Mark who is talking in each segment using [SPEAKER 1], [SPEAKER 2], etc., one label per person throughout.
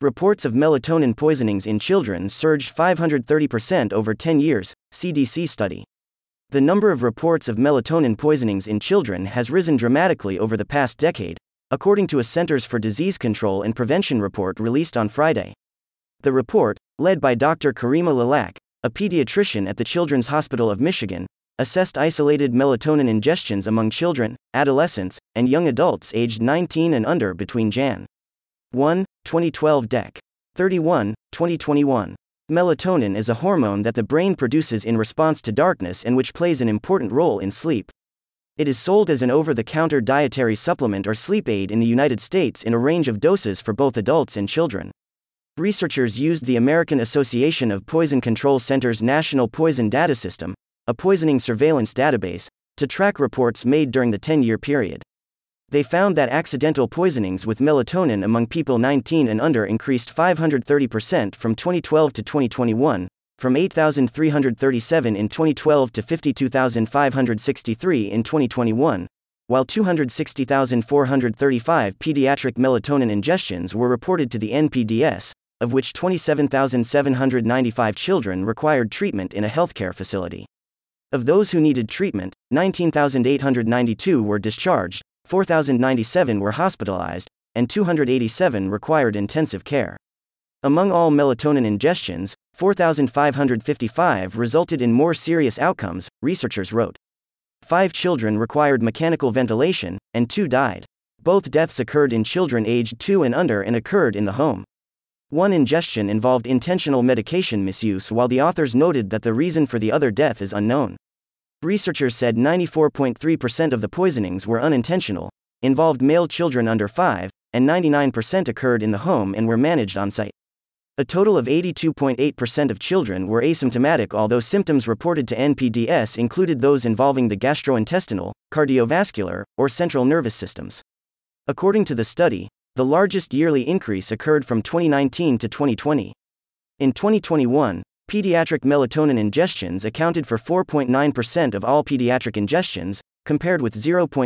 [SPEAKER 1] Reports of melatonin poisonings in children surged 530% over 10 years, CDC study. The number of reports of melatonin poisonings in children has risen dramatically over the past decade, according to a Centers for Disease Control and Prevention report released on Friday. The report, led by Dr. Karima Lilac, a pediatrician at the Children's Hospital of Michigan, assessed isolated melatonin ingestions among children, adolescents, and young adults aged 19 and under between Jan. 1, 2012 Dec. 31, 2021. Melatonin is a hormone that the brain produces in response to darkness and which plays an important role in sleep. It is sold as an over-the-counter dietary supplement or sleep aid in the United States in a range of doses for both adults and children. Researchers used the American Association of Poison Control Centers National Poison Data System, a poisoning surveillance database, to track reports made during the 10-year period. They found that accidental poisonings with melatonin among people 19 and under increased 530% from 2012 to 2021, from 8,337 in 2012 to 52,563 in 2021, while 260,435 pediatric melatonin ingestions were reported to the NPDS, of which 27,795 children required treatment in a healthcare facility. Of those who needed treatment, 19,892 were discharged, 4,097 were hospitalized, and 287 required intensive care. Among all melatonin ingestions, 4,555 resulted in more serious outcomes, researchers wrote. 5 children required mechanical ventilation, and 2 died. Both deaths occurred in children aged 2 and under and occurred in the home. One ingestion involved intentional medication misuse, while the authors noted that the reason for the other death is unknown. Researchers said 94.3% of the poisonings were unintentional, involved male children under 5, and 99% occurred in the home and were managed on-site. A total of 82.8% of children were asymptomatic, although symptoms reported to NPDS included those involving the gastrointestinal, cardiovascular, or central nervous systems. According to the study, the largest yearly increase occurred from 2019 to 2020. In 2021, pediatric melatonin ingestions accounted for 4.9% of all pediatric ingestions, compared with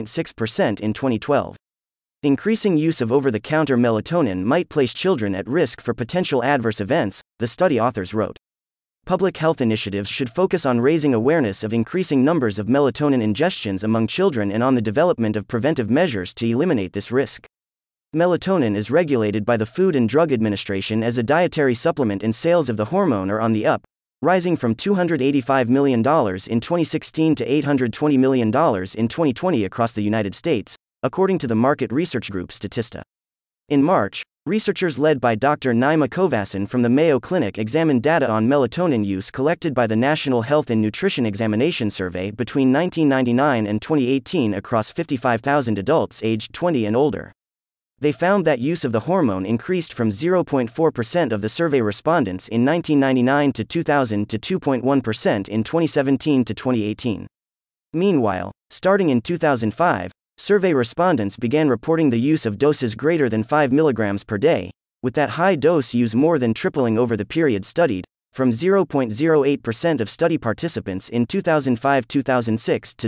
[SPEAKER 1] 0.6% in 2012. Increasing use of over-the-counter melatonin might place children at risk for potential adverse events, the study authors wrote. Public health initiatives should focus on raising awareness of increasing numbers of melatonin ingestions among children and on the development of preventive measures to eliminate this risk. Melatonin is regulated by the Food and Drug Administration as a dietary supplement, and sales of the hormone are on the up, rising from $285 million in 2016 to $820 million in 2020 across the United States, according to the market research group Statista. In March, researchers led by Dr. Nima Kovasin from the Mayo Clinic examined data on melatonin use collected by the National Health and Nutrition Examination Survey between 1999 and 2018 across 55,000 adults aged 20 and older. They found that use of the hormone increased from 0.4% of the survey respondents in 1999 to 2000 to 2.1% in 2017 to 2018. Meanwhile, starting in 2005, survey respondents began reporting the use of doses greater than 5 mg per day, with that high dose use more than tripling over the period studied, from 0.08% of study participants in 2005-2006 to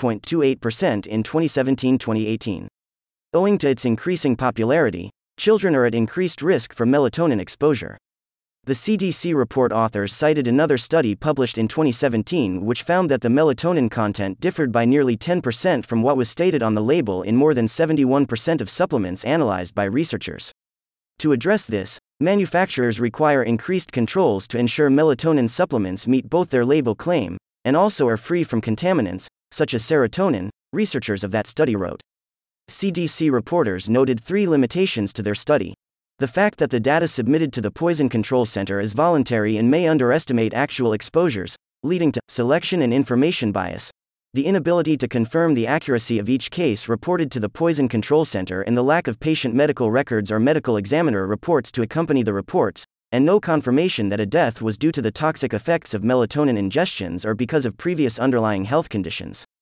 [SPEAKER 1] 0.28% in 2017-2018. Owing to its increasing popularity, children are at increased risk for melatonin exposure. The CDC report authors cited another study published in 2017 which found that the melatonin content differed by nearly 10% from what was stated on the label in more than 71% of supplements analyzed by researchers. To address this, manufacturers require increased controls to ensure melatonin supplements meet both their label claim and also are free from contaminants, such as serotonin, researchers of that study wrote. CDC reporters noted 3 limitations to their study. The fact that the data submitted to the Poison Control Center is voluntary and may underestimate actual exposures, leading to selection and information bias. The inability to confirm the accuracy of each case reported to the Poison Control Center, and the lack of patient medical records or medical examiner reports to accompany the reports, and no confirmation that a death was due to the toxic effects of melatonin ingestions or because of previous underlying health conditions.